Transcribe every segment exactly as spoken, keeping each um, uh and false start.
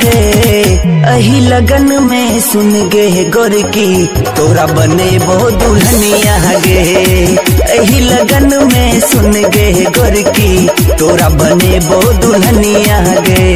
गे। अही लगन में सुन गे गोरकी तोरा बने बहु दुल्हनिया गे। अही लगन में सुन गे गोरकी तोरा बने बहु दुल्हनिया गे।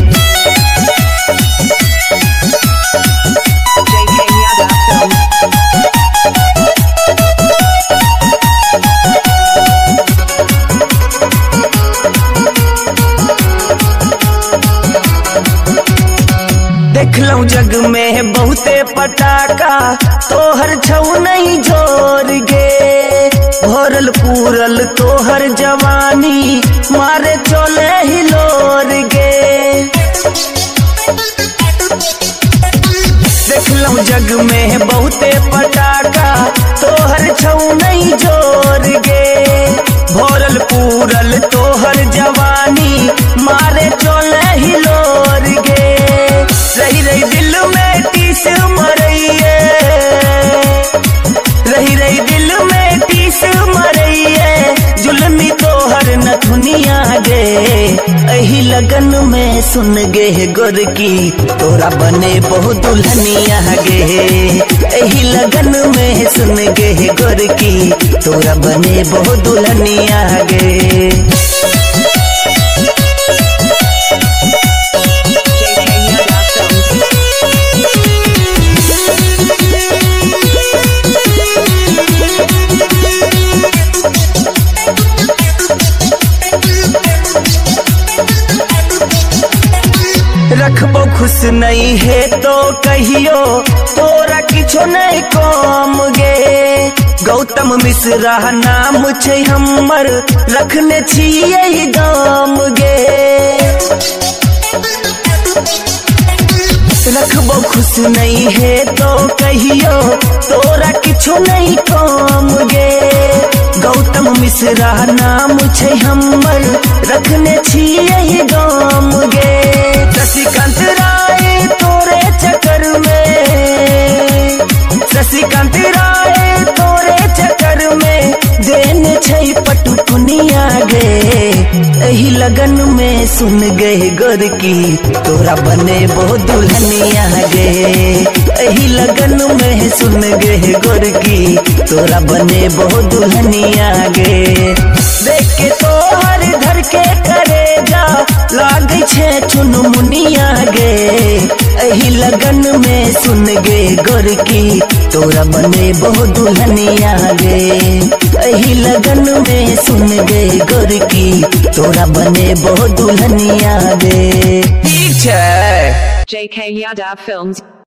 देखलऊ जग में बहुते पटाका तोहर छऊ नहीं जोर गे। भरल पूरल तोहर जवानी मारे चले हिलोर गे। देखलऊ जग में बहुते पटाका तोहर छऊ नहीं जोर गे। भरल पूरल तोहर जवानी मारे चले हिलोर गे। रही रही दिल में टीस मरइए, रही रही दिल में टीस मरइए। जुल्मी तोहर नथुनिया गे। अही लगन में सुन गे गोरकी तोरा बने बहु दुल्हनिया गे। अही लगन में सुन गे गोरकी तोरा बने बहु दुल्हनिया गे। रखबो खुश नहीं है तो कहियो तोरा किछो नहीं कम गे। गौतम मिश्रा नाम छै हमर रखने छियै गाम गे। रखबो खुश नहीं है तो कहियो तोरा किछो नहीं कम गे। गौतम मिश्रा नाम छै हमर रखने छियै गाम गे। शशिकांत राय तोरे चक्कर में, शशिकांत राय तोरे चक्कर में देने छै पटुकुनिया गे। अही लगन में सुन गे गोरकी तोरा बने बहु दुल्हनिया गे। अही लगन में सुन गे गोरकी तोरा बने बहु दुल्हनिया गे। देख के तोहर धर के करेजा लागे छे चुनमुनिया गे। अही लगन में सुन गे गोरकी तोरा बने बहु दुल्हनिया गे। अही लगन में सुन गे गोरकी तोरा बने बहु दुल्हनिया गे। ठीक छै। J K Yadav Films